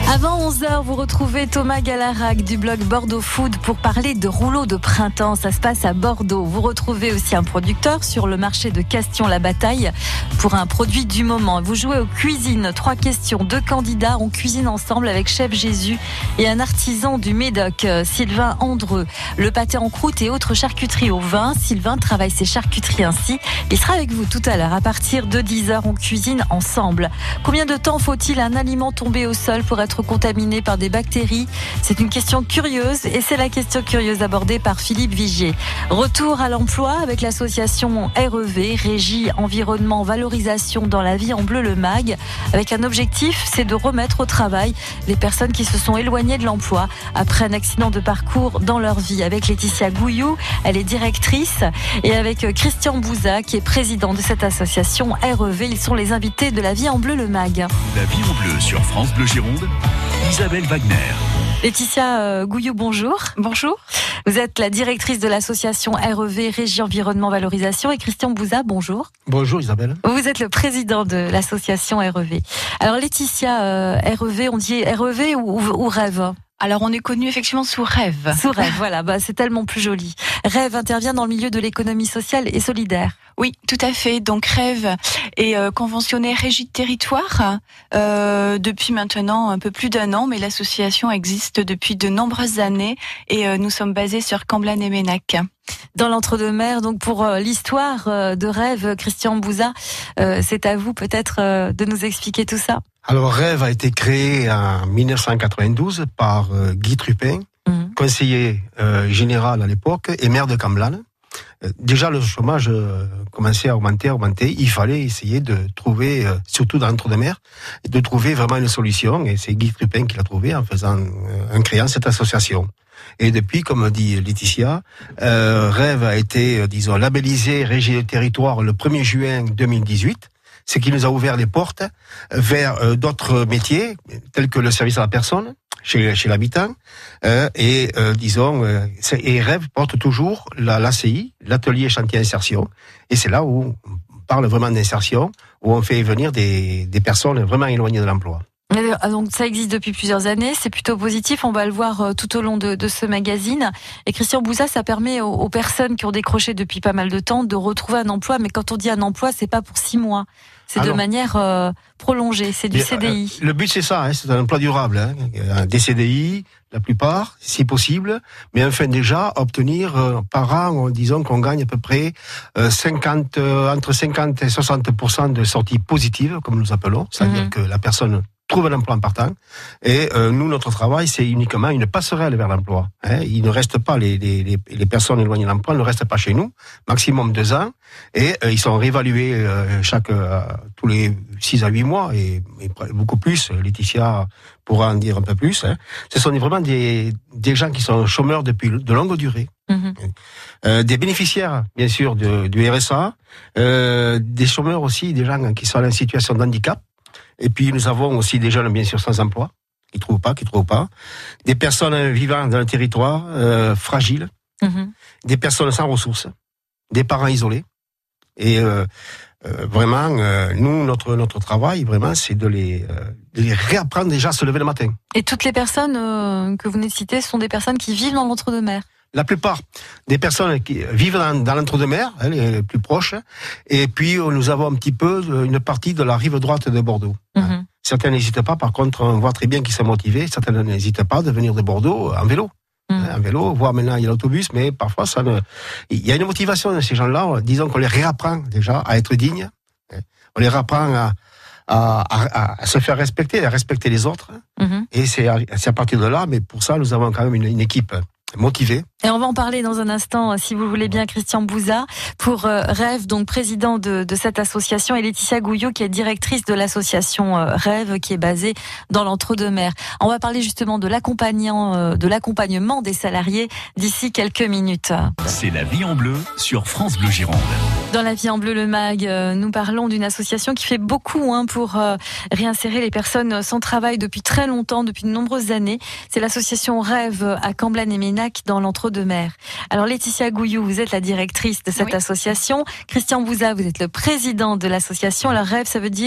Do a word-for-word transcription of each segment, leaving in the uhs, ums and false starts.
Avant onze heures, vous retrouvez Thomas Galarac du blog Bordeaux Food pour parler de rouleaux de printemps. Ça se passe à Bordeaux. Vous retrouvez aussi un producteur sur le marché de Castillon-la-Bataille pour un produit du moment. Vous jouez aux cuisines. Trois questions. Deux candidats. On cuisine ensemble avec Chef Jésus et un artisan du Médoc, Sylvain Andreux. Le pâté en croûte et autres charcuteries au vin. Sylvain travaille ses charcuteries ainsi. Il sera avec vous tout à l'heure. À partir de dix heures, on cuisine ensemble. Combien de temps faut-il à un aliment tombé au sol pour être contaminé par des bactéries? C'est une question curieuse et c'est la question curieuse abordée par Philippe Vigier. Retour à l'emploi avec l'association R E V, Régie Environnement Valorisation dans la vie en bleu le MAG, avec un objectif, c'est de remettre au travail les personnes qui se sont éloignées de l'emploi après un accident de parcours dans leur vie. Avec Laetitia Gouillou, elle est directrice, et avec Christian Bouza qui est président de cette association R E V. Ils sont les invités de la vie en bleu le MAG. La vie en bleu sur France Bleu Gironde. Isabelle Wagner. Laetitia euh, Gouillou, bonjour. Bonjour. Vous êtes la directrice de l'association R E V, Régie Environnement Valorisation, et Christian Bouza, bonjour. Bonjour Isabelle. Vous êtes le président de l'association R E V. Alors Laetitia, euh, R E V, on dit R E V ou, ou, ou Rêve? Alors on est connu effectivement sous Rêve. Sous Rêve, voilà, bah, c'est tellement plus joli. Rêve intervient dans le milieu de l'économie sociale et solidaire. Oui, tout à fait. Donc Rêve est euh, conventionné régie de territoire euh, depuis maintenant un peu plus d'un an, mais l'association existe depuis de nombreuses années et euh, nous sommes basés sur Camblane et Ménac. Dans l'entre-deux-mers, donc pour euh, l'histoire euh, de Rêve, Christian Bouza, euh, c'est à vous peut-être euh, de nous expliquer tout ça. Alors Rêve a été créé en dix-neuf cent quatre-vingt-douze par euh, Guy Trupin, mmh. conseiller euh, général à l'époque et maire de Camblane. Euh, déjà le chômage euh, commençait à augmenter, à augmenter. Il fallait essayer de trouver, euh, surtout dans l'entre-deux-mers, de trouver vraiment une solution. Et c'est Guy Trupin qui l'a trouvé en faisant, euh, en créant cette association. Et depuis, comme dit Laetitia, euh, Rêve a été, euh, disons, labellisé Régie de territoire le premier juin deux mille dix-huit. Ce qui nous a ouvert les portes vers euh, d'autres métiers, tels que le service à la personne, chez, chez l'habitant, euh, et euh, disons, euh, et Rêve porte toujours la, l'A C I, l'atelier chantier insertion, et c'est là où on parle vraiment d'insertion, où on fait venir des, des personnes vraiment éloignées de l'emploi. Donc ça existe depuis plusieurs années, c'est plutôt positif, on va le voir tout au long de, de ce magazine. Et Christian Bouza, ça permet aux, aux personnes qui ont décroché depuis pas mal de temps de retrouver un emploi, mais quand on dit un emploi, c'est pas pour six mois, c'est ah de non. manière euh, prolongée, c'est du mais, C D I. Euh, le but c'est ça, hein, c'est un emploi durable, hein, des C D I, la plupart, si possible, mais enfin déjà obtenir euh, par an, disons qu'on gagne à peu près euh, cinquante, euh, entre cinquante et soixante pour cent de sorties positives, comme nous appelons, c'est-à-dire mmh. que la personne trouve un emploi en partant. Et euh, nous, notre travail, c'est uniquement une passerelle vers l'emploi. Hein. Il ne reste pas, les, les, les personnes éloignées de l'emploi ne restent pas chez nous, maximum deux ans, et euh, ils sont réévalués euh, chaque, euh, tous les six à huit mois, et, et beaucoup plus. Laetitia pourra en dire un peu plus. Hein. Ce sont vraiment des, des gens qui sont chômeurs depuis de longue durée. Mmh. Euh, des bénéficiaires, bien sûr, de, du R S A, euh, des chômeurs aussi, des gens qui sont en situation de handicap. Et puis nous avons aussi des jeunes bien sûr sans emploi, qui ne trouvent pas, qui ne trouvent pas, des personnes vivant dans le territoire euh, fragiles, mmh. des personnes sans ressources, des parents isolés. Et euh, euh, vraiment, euh, nous, notre notre travail, vraiment, c'est de les, euh, de les réapprendre déjà à se lever le matin. Et toutes les personnes euh, que vous venez de citer sont des personnes qui vivent dans l'entre-deux-mers? La plupart des personnes qui vivent dans, dans l'entre-deux-mers, hein, les plus proches, et puis nous avons un petit peu une partie de la rive droite de Bordeaux. Mm-hmm. Hein. Certains n'hésitent pas, par contre, on voit très bien qu'ils sont motivés, certains n'hésitent pas de venir de Bordeaux en vélo. Mm. Hein, en vélo, voire maintenant il y a l'autobus, mais parfois ça ne... il y a une motivation de ces gens-là, disons qu'on les réapprend déjà à être dignes, hein. On les réapprend à, à, à, à se faire respecter, à respecter les autres, mm-hmm. et c'est à, c'est à partir de là, mais pour ça nous avons quand même une, une équipe motivé. Et on va en parler dans un instant, si vous voulez bien, Christian Bouza, pour euh, Rêve, donc président de, de cette association, et Laetitia Gouillou, qui est directrice de l'association euh, Rêve, qui est basée dans l'entre-deux-mers. On va parler justement de l'accompagnant, euh, de l'accompagnement des salariés d'ici quelques minutes. C'est la vie en bleu sur France Bleu Gironde. Dans la vie en bleu le mag, euh, nous parlons d'une association qui fait beaucoup hein, pour euh, réinsérer les personnes sans travail depuis très longtemps, depuis de nombreuses années. C'est l'association Rêve à Camblane et Ménac dans l'entre-deux-mers. Alors Laetitia Gouillou, vous êtes la directrice de cette oui. association. Christian Bouza, vous êtes le président de l'association. Alors Rêve, ça veut dire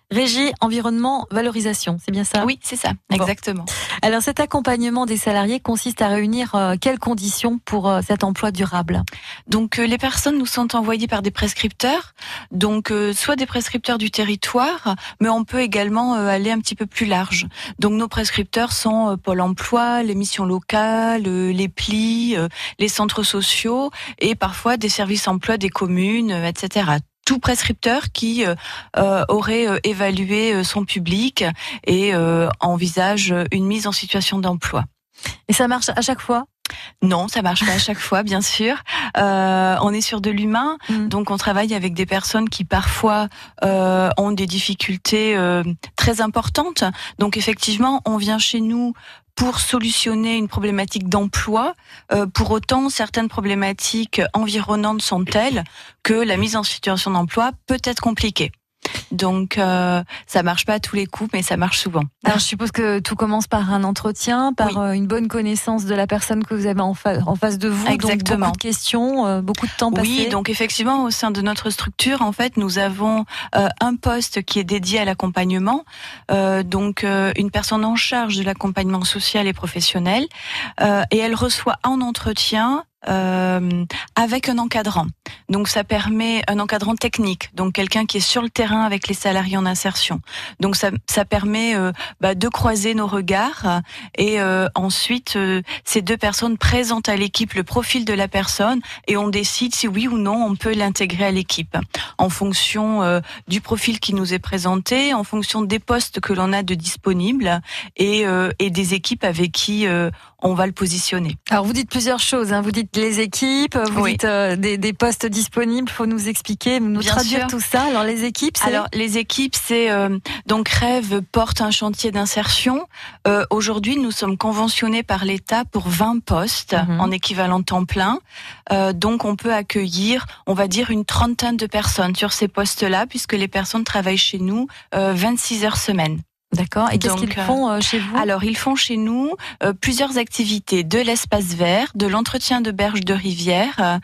Régie, environnement, valorisation, c'est bien ça? Oui, c'est ça, Bon. exactement. Alors cet accompagnement des salariés consiste à réunir euh, quelles conditions pour euh, cet emploi durable? Donc euh, les personnes nous sont envoyées par des prescripteurs, donc euh, soit des prescripteurs du territoire, mais on peut également euh, aller un petit peu plus large. Donc nos prescripteurs sont euh, Pôle emploi, les missions locales, euh, les plis, euh, les centres sociaux et parfois des services emploi des communes, euh, et cetera. Tout prescripteur qui euh, euh, aurait euh, évalué euh, son public et euh, envisage une mise en situation d'emploi. Et ça marche à chaque fois? Non, ça marche pas à chaque fois, bien sûr. Euh, on est sur de l'humain, Mmh. donc on travaille avec des personnes qui parfois euh, ont des difficultés euh, très importantes. Donc effectivement, on vient chez nous pour solutionner une problématique d'emploi. Euh, pour autant, certaines problématiques environnantes sont telles que la mise en situation d'emploi peut être compliquée. Donc, euh, ça marche pas à tous les coups, mais ça marche souvent. Alors je suppose que tout commence par un entretien, par Oui. euh, une bonne connaissance de la personne que vous avez en, fa- en face de vous. Exactement. Donc beaucoup de questions, euh, beaucoup de temps passé. Oui, donc effectivement, au sein de notre structure, en fait, nous avons euh, un poste qui est dédié à l'accompagnement, euh, donc euh, une personne en charge de l'accompagnement social et professionnel, euh, et elle reçoit en entretien euh, avec un encadrant. Donc ça permet un encadrant technique, donc quelqu'un qui est sur le terrain avec les salariés en insertion. Donc ça, ça permet euh, bah, de croiser nos regards et euh, ensuite euh, ces deux personnes présentent à l'équipe le profil de la personne et on décide si oui ou non on peut l'intégrer à l'équipe en fonction euh, du profil qui nous est présenté, en fonction des postes que l'on a de disponibles et, euh, et des équipes avec qui euh, on va le positionner. Alors vous dites plusieurs choses, hein. Vous dites les équipes, vous Oui. dites euh, des, des postes disponibles, faut nous expliquer, nous Bien traduire sûr. tout ça. Alors les équipes, c'est... Alors les équipes, c'est euh, donc Rêve porte un chantier d'insertion. Euh, aujourd'hui, nous sommes conventionnés par l'État pour vingt postes Mhm. en équivalent temps plein. Euh, donc on peut accueillir, on va dire, une trentaine de personnes sur ces postes-là, puisque les personnes travaillent chez nous euh, vingt-six heures semaine. D'accord. Et qu'est-ce Donc, qu'ils font euh, chez vous? Alors, ils font chez nous euh, plusieurs activités, de l'espace vert, de l'entretien de berges de rivière,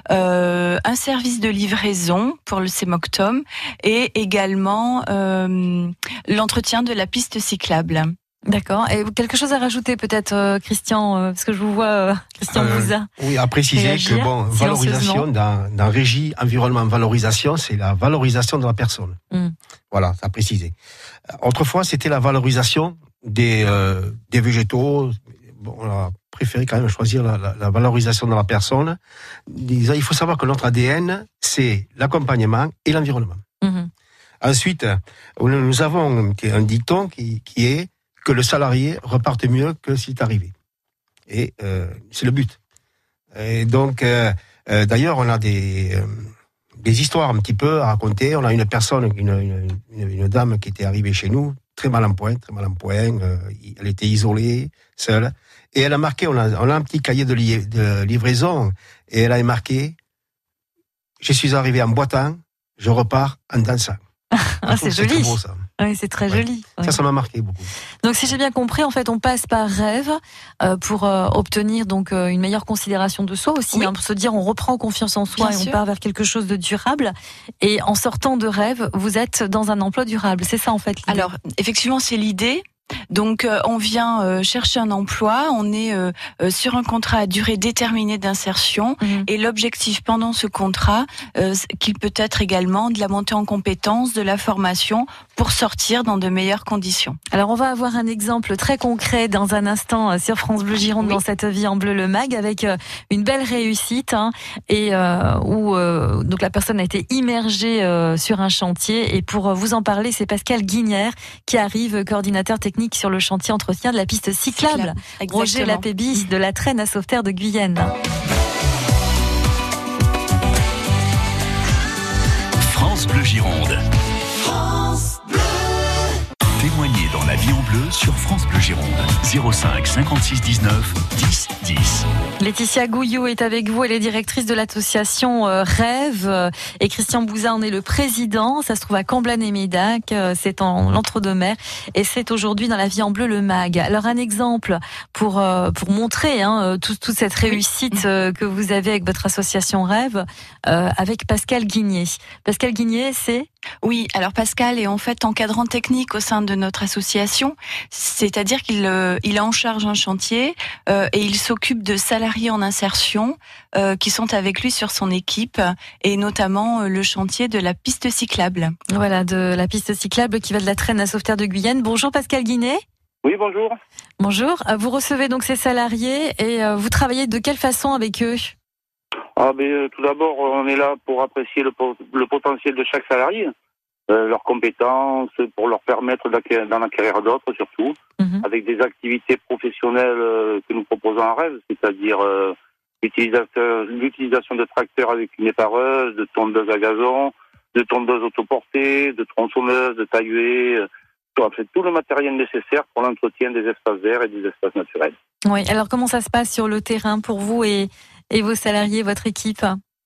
euh, un service de livraison pour le Cémoctom et également euh, l'entretien de la piste cyclable. D'accord. Et quelque chose à rajouter peut-être, euh, Christian, euh, parce que je vous vois, euh, Christian Euh, Bouza. Oui, à préciser Réagir que bon, valorisation dans, dans régie environnement valorisation, c'est la valorisation de la personne. Mm. Voilà, ça a précisé. Autrefois, c'était la valorisation des euh, des végétaux. Bon, on a préféré quand même choisir la, la, la valorisation de la personne. Il faut savoir que notre A D N, c'est l'accompagnement et l'environnement. Mhm. Ensuite, nous avons un dicton qui, qui est que le salarié reparte mieux que s'il est arrivé. Et euh, c'est le but. Et donc, euh, euh, d'ailleurs, on a des, euh, des histoires un petit peu à raconter. On a une personne, une, une, une, une dame qui était arrivée chez nous, très mal en point, très mal en point. Euh, elle était isolée, seule. Et elle a marqué, on a, on a un petit cahier de, li, de livraison, et elle a marqué « Je suis arrivé en boitant, je repars en dansant ». Ah, c'est joli. C'est beau, ça. Oui, c'est très Ouais. joli. Ça, Ouais. ça m'a marqué beaucoup. Donc, si j'ai bien compris, en fait, on passe par Rêve euh, pour euh, obtenir donc euh, une meilleure considération de soi aussi, Oui. hein, pour se dire on reprend confiance en soi Bien et sûr. on part vers quelque chose de durable. Et en sortant de Rêve, vous êtes dans un emploi durable. C'est ça en fait l'idée. Alors, effectivement, c'est l'idée. Donc, euh, on vient euh, chercher un emploi, on est euh, euh, sur un contrat à durée déterminée d'insertion, Mhm. et l'objectif pendant ce contrat, euh, c'est qu'il peut être également de la montée en compétences, de la formation, pour sortir dans de meilleures conditions. Alors, on va avoir un exemple très concret dans un instant euh, sur France Bleu Gironde, Oui. dans cette vie en bleu le mag, avec euh, une belle réussite, hein, et euh, où euh, donc la personne a été immergée euh, sur un chantier. Et pour euh, vous en parler, c'est Pascal Guinière qui arrive, coordinateur technique sur le chantier entretien de la piste cyclable. Exactement. Roger Lapébis de la Traîne à Sauveterre de Guyenne. France Bleu Gironde. Témoignez dans la vie en bleu sur France Bleu Gironde. zéro cinq cinquante-six dix-neuf dix dix. Laetitia Gouillou est avec vous, elle est directrice de l'association euh, Rêve, euh, et Christian Bouza en est le président. Ça se trouve à Comblain-et-Médac, euh, c'est en l'Entre-deux-Mers, et c'est aujourd'hui dans la vie en bleu le mag. Alors un exemple pour euh, pour montrer hein, tout, toute cette réussite euh, que vous avez avec votre association Rêve, euh, avec Pascal Guigné. Pascal Guigné, c'est Oui, alors Pascal est en fait encadrant technique au sein de notre association, c'est-à-dire qu'il euh, il a en charge un chantier euh, et il s'occupe de salariés en insertion euh, qui sont avec lui sur son équipe et notamment euh, le chantier de la piste cyclable. Voilà, de la piste cyclable qui va de la Traîne à Sauveterre de Guyenne. Bonjour Pascal Guinet. Oui, bonjour. Bonjour, vous recevez donc ces salariés et euh, vous travaillez de quelle façon avec eux ? Ah, ben, euh, tout d'abord, on est là pour apprécier le, po- le potentiel de chaque salarié, euh, leurs compétences, pour leur permettre d'en acquérir d'autres surtout, Mhm. avec des activités professionnelles euh, que nous proposons en rêve, c'est-à-dire euh, l'utilisation, l'utilisation de tracteurs avec une épareuse, de tondeuses à gazon, de tondeuses autoportées, de tronçonneuses, de tailleuses, euh, en fait, tout le matériel nécessaire pour l'entretien des espaces verts et des espaces naturels. Oui, alors comment ça se passe sur le terrain pour vous et, et vos salariés, votre équipe ?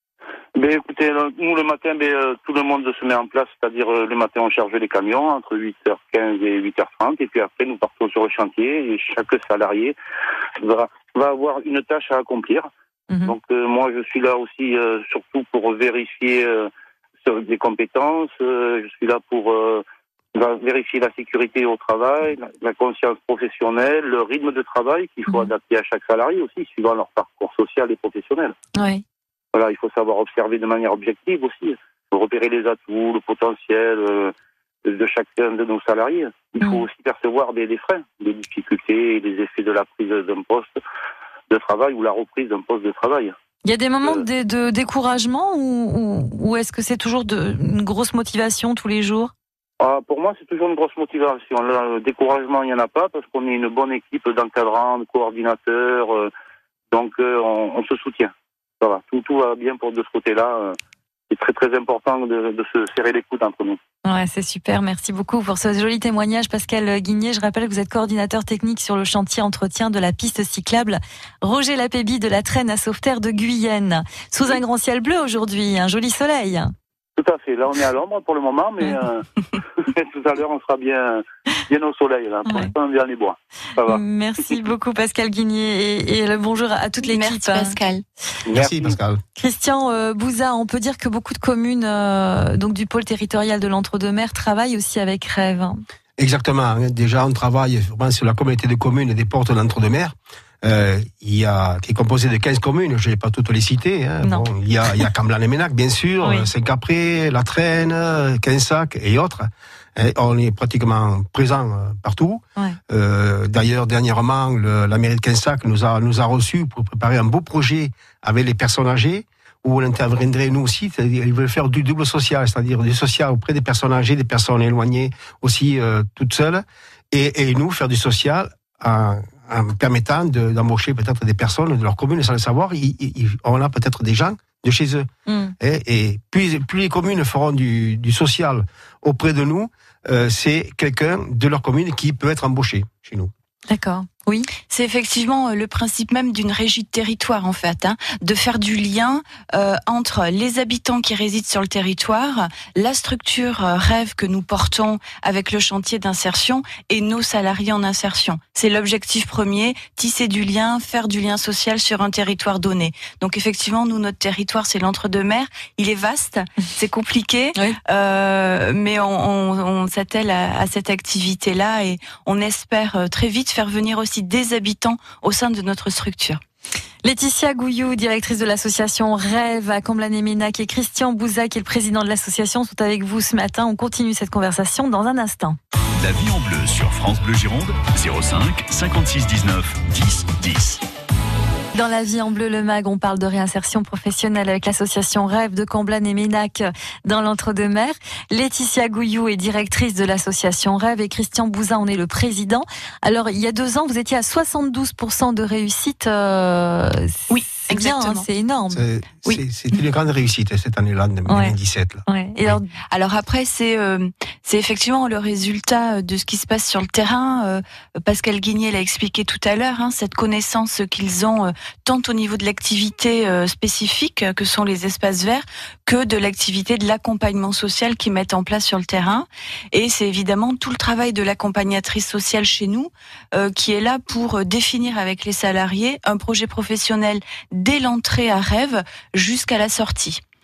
Ben écoutez, nous le matin, ben, euh, tout le monde se met en place, c'est-à-dire euh, le matin on charge les camions entre huit heures quinze et huit heures trente, et puis après nous partons sur le chantier et chaque salarié va, va avoir une tâche à accomplir. Mhm. Donc euh, moi je suis là aussi euh, surtout pour vérifier euh, sur des compétences, euh, je suis là pour euh, va vérifier la sécurité au travail, la, la conscience professionnelle, le rythme de travail qu'il faut Mhm. adapter à chaque salarié aussi, suivant leur parcours social et professionnel. Oui. Voilà, il faut savoir observer de manière objective aussi, repérer les atouts, le potentiel euh, de chacun de nos salariés. Il faut Mm. aussi percevoir des, des freins, des difficultés et des effets de la prise d'un poste de travail ou la reprise d'un poste de travail. Il y a des moments Euh. de, de découragement ou, ou, ou est-ce que c'est toujours de, une grosse motivation tous les jours ? Ah, pour moi, c'est toujours une grosse motivation. Le découragement, il n'y en a pas parce qu'on est une bonne équipe d'encadrants, de coordinateurs, euh, donc euh, on, on se soutient. Ça va, tout, tout va bien pour de ce côté-là. euh, C'est très très important de, de se serrer les coudes entre nous. Ouais, c'est super. Merci beaucoup pour ce joli témoignage, Pascal Guignet. Je rappelle que vous êtes coordinateur technique sur le chantier entretien de la piste cyclable Roger Lapéby de la Traîne à Sauveterre de Guyenne. Sous un grand ciel bleu aujourd'hui, un joli soleil. Tout à fait. Là, on est à l'ombre pour le moment, mais euh, tout à l'heure, on sera bien, bien au soleil. Là. Pour Ouais. l'instant, on est dans les bois. Ça va. Merci beaucoup, Pascal Guignet. Et, et le bonjour à toute l'équipe. Merci Pascal. Merci Pascal. Christian euh, Bouza, on peut dire que beaucoup de communes euh, donc du pôle territorial de l'Entre-deux-Mers travaillent aussi avec Rêve. Exactement. hein. Déjà, on travaille vraiment sur la communauté de communes et des portes de l'Entre-deux-Mers. Euh, il y a, qui est composé de quinze communes, je ne vais pas toutes les citer. Hein. Non. Bon, il y a, il y a Camblan et Ménac, bien sûr, Oui. Saint-Capré, La Traîne, Quinsac et autres. Et on est pratiquement présent euh, partout. Ouais. Euh, d'ailleurs, dernièrement, le, la mairie de Quinsac nous a, nous a reçus pour préparer un beau projet avec les personnes âgées, où on interviendrait nous aussi, c'est-à-dire ils veulent faire du double social, c'est-à-dire du social auprès des personnes âgées, des personnes éloignées aussi euh, toutes seules, et, et nous faire du social en, en permettant de, d'embaucher peut-être des personnes de leur commune sans le savoir. Ils, ils, on a peut-être des gens de chez eux. Mm. Et, et plus, plus les communes feront du, du social auprès de nous, euh, c'est quelqu'un de leur commune qui peut être embauché chez nous. D'accord. Oui. C'est effectivement le principe même d'une régie de territoire, en fait, hein, de faire du lien euh, entre les habitants qui résident sur le territoire, la structure euh, Rêve que nous portons avec le chantier d'insertion et nos salariés en insertion. C'est l'objectif premier, tisser du lien, faire du lien social sur un territoire donné. Donc effectivement, nous, notre territoire, c'est l'Entre-deux-Mers. Il est vaste, c'est compliqué, Oui. euh, mais on, on, on s'attelle à, à cette activité-là et on espère euh, très vite faire venir aussi des habitants au sein de notre structure. Laetitia Gouillou, directrice de l'association Rêve à Comblan-et-Ménac, et Christian Bouza, qui est le président de l'association, sont avec vous ce matin. On continue cette conversation dans un instant. La vie en bleu sur France Bleu Gironde, zéro cinq cinquante-six dix-neuf dix dix. Dans la vie en bleu, le mag, on parle de réinsertion professionnelle avec l'association Rêve de Comblan-et-Ménac dans l'Entre-deux-Mers. Laetitia Gouillou est directrice de l'association Rêve et Christian Bouza en est le président. Alors, il y a deux ans, vous étiez à soixante-douze pour cent de réussite. Euh, Oui, c'est bien, hein, exactement. c'est énorme. C'est, Oui. c'est, c'est une grande réussite cette année-là, de deux mille dix-sept. Là. Ouais. Et alors, Alors après, c'est euh, c'est effectivement le résultat de ce qui se passe sur le terrain. Euh, Pascal Guignet l'a expliqué tout à l'heure, hein, cette connaissance qu'ils ont euh, tant au niveau de l'activité euh, spécifique que sont les espaces verts que de l'activité de l'accompagnement social qu'ils mettent en place sur le terrain. Et c'est évidemment tout le travail de l'accompagnatrice sociale chez nous euh, qui est là pour définir avec les salariés un projet professionnel dès l'entrée à Rêve jusqu'à la sortie.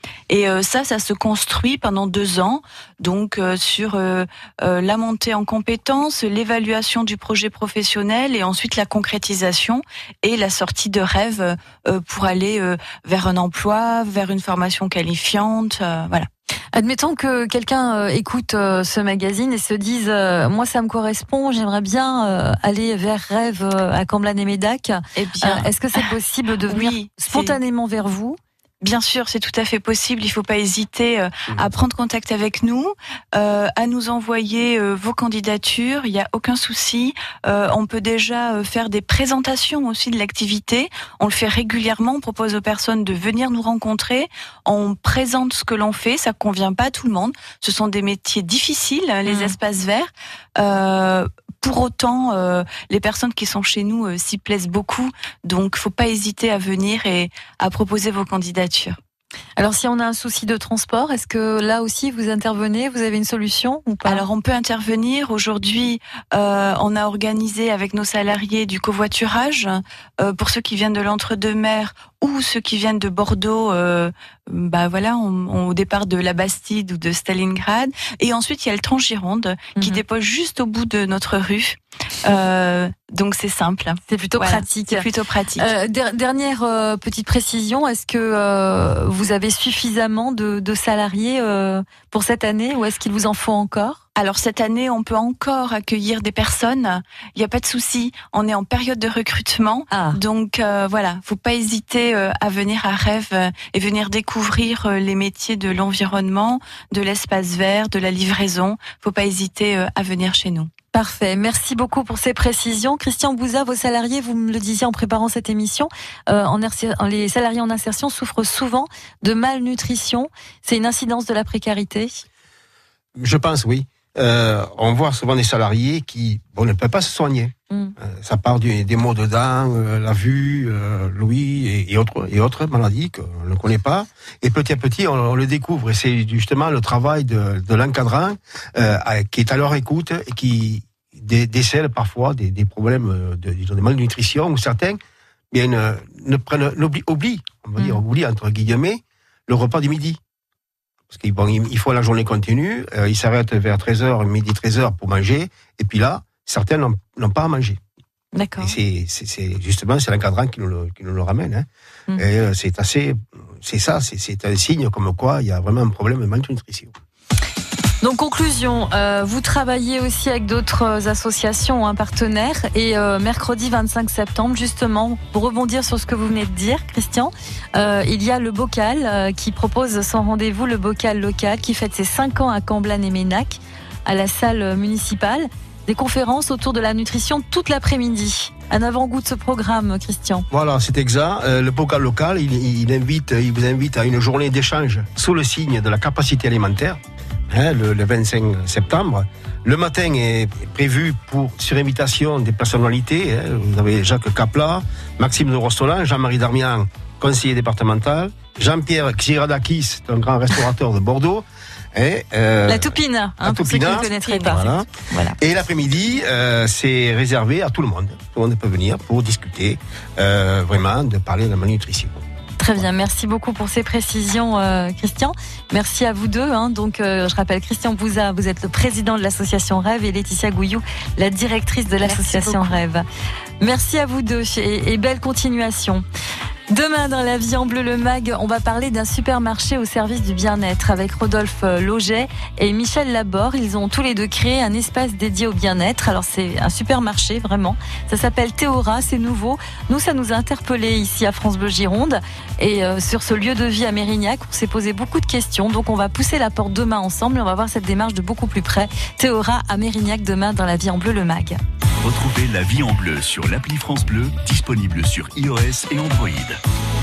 Et euh, ça, ça se construit pendant deux ans, donc euh, sur euh, euh, la montée en compétences, l'évaluation du projet professionnel et ensuite la concrétisation et la sortie de rêve euh, pour aller euh, vers un emploi, vers une formation qualifiante, euh, voilà. Admettons que quelqu'un euh, écoute euh, ce magazine et se dise euh, moi ça me correspond, j'aimerais bien euh, aller vers Rêve euh, à Camblaine-et-Médac. Eh bien, euh, est-ce que c'est possible de venir oui, spontanément vers vous? Bien sûr, c'est tout à fait possible. Il ne faut pas hésiter euh, à prendre contact avec nous, euh, à nous envoyer euh, vos candidatures. Il n'y a aucun souci. Euh, on peut déjà euh, faire des présentations aussi de l'activité. On le fait régulièrement. On propose aux personnes de venir nous rencontrer. On présente ce que l'on fait. Ça ne convient pas à tout le monde. Ce sont des métiers difficiles, les mmh. espaces verts. Euh, Pour autant, euh, les personnes qui sont chez nous euh, s'y plaisent beaucoup. Donc, faut pas hésiter à venir et à proposer vos candidatures. Alors, si on a un souci de transport, est-ce que là aussi vous intervenez? Vous avez une solution ou pas? Alors, on peut intervenir. Aujourd'hui, euh, on a organisé avec nos salariés du covoiturage euh, pour ceux qui viennent de l'Entre-deux-Mers ou ceux qui viennent de Bordeaux. Euh, bah voilà, on, on, au départ de la Bastide ou de Stalingrad. Et ensuite, il y a le Transgironde mmh. qui dépose juste au bout de notre rue. Euh, donc c'est simple. C'est plutôt voilà, pratique. C'est plutôt pratique. Euh, der- dernière euh, petite précision, est-ce que euh, vous avez suffisamment de, de salariés euh, pour cette année ou est-ce qu'il vous en faut encore? Alors cette année, on peut encore accueillir des personnes. Il n'y a pas de souci. On est en période de recrutement, ah. donc euh, voilà, faut pas hésiter euh, à venir à Rêve euh, et venir découvrir euh, les métiers de l'environnement, de l'espace vert, de la livraison. Faut pas hésiter euh, à venir chez nous. Parfait. Merci beaucoup pour ces précisions. Christian Bouza, vos salariés, vous me le disiez en préparant cette émission, euh, en er- les salariés en insertion souffrent souvent de malnutrition. C'est une incidence de la précarité? Je pense, oui. Euh, on voit souvent des salariés qui bon, ne peuvent pas se soigner. Mm. Euh, ça part du, des maux de dents, euh, la vue, euh, l'ouïe et, et, autres, et autres maladies qu'on ne connaît pas. Et petit à petit, on, on le découvre. Et c'est justement le travail de, de l'encadrant euh, qui est à leur écoute et qui dé, décèle parfois des, des problèmes de, de malnutrition où certains bien, ne, ne prennent, oublient, on va mm. dire, oublient entre guillemets, le repas du midi. Parce qu'il bon, il faut la journée continue, euh, ils s'arrêtent vers treize heures, midi treize heures pour manger, et puis là, certains n'ont, n'ont pas à manger. D'accord. Et c'est, c'est, c'est justement, c'est l'encadrant qui nous le, qui nous le ramène. Hein. Mmh. Et euh, c'est assez, c'est ça, c'est, c'est un signe comme quoi il y a vraiment un problème de malnutrition. Donc conclusion, euh, vous travaillez aussi avec d'autres associations, hein, partenaires, et euh, mercredi vingt-cinq septembre, justement, pour rebondir sur ce que vous venez de dire, Christian, euh, il y a le Bocal euh, qui propose son rendez-vous, le Bocal local, qui fête ses cinq ans à Camblaine-et-Médac, à la salle municipale. Des conférences autour de la nutrition toute l'après-midi. Un avant-goût de ce programme, Christian. Voilà, c'est exact. Euh, le Bocal local, il, il, invite, il vous invite à une journée d'échange sous le signe de la capacité alimentaire. Hein, le, le vingt-cinq septembre. Le matin est prévu pour, sur invitation des personnalités. Hein, vous avez Jacques Capla, Maxime de Rostolan, Jean-Marie Darmian, conseiller départemental, Jean-Pierre Xiradakis, un grand restaurateur de Bordeaux. Et, euh, la Toupine, hein, la pour Toupina, ceux qui ne connaîtraient pas. Voilà. Voilà. Et l'après-midi, euh, c'est réservé à tout le monde. Tout le monde peut venir pour discuter, euh, vraiment, de parler de la malnutrition. Très bien, merci beaucoup pour ces précisions, euh, Christian. Merci à vous deux. Hein. Donc, euh, je rappelle, Christian Bouza, vous êtes le président de l'association Rêve, et Laetitia Gouillou, la directrice de l'association Rêve. Merci à vous deux et, et belle continuation. Demain, dans La Vie en Bleu, le Mag, on va parler d'un supermarché au service du bien-être avec Rodolphe Loget et Michel Laborde. Ils ont tous les deux créé un espace dédié au bien-être. Alors, c'est un supermarché, vraiment. Ça s'appelle Théora, c'est nouveau. Nous, ça nous a interpellés ici à France Bleu Gironde. Et euh, sur ce lieu de vie à Mérignac, on s'est posé beaucoup de questions. Donc, on va pousser la porte demain ensemble et on va voir cette démarche de beaucoup plus près. Théora à Mérignac, demain, dans La Vie en Bleu, le Mag. Retrouvez La Vie en Bleu sur l'appli France Bleu, disponible sur iOS et Android.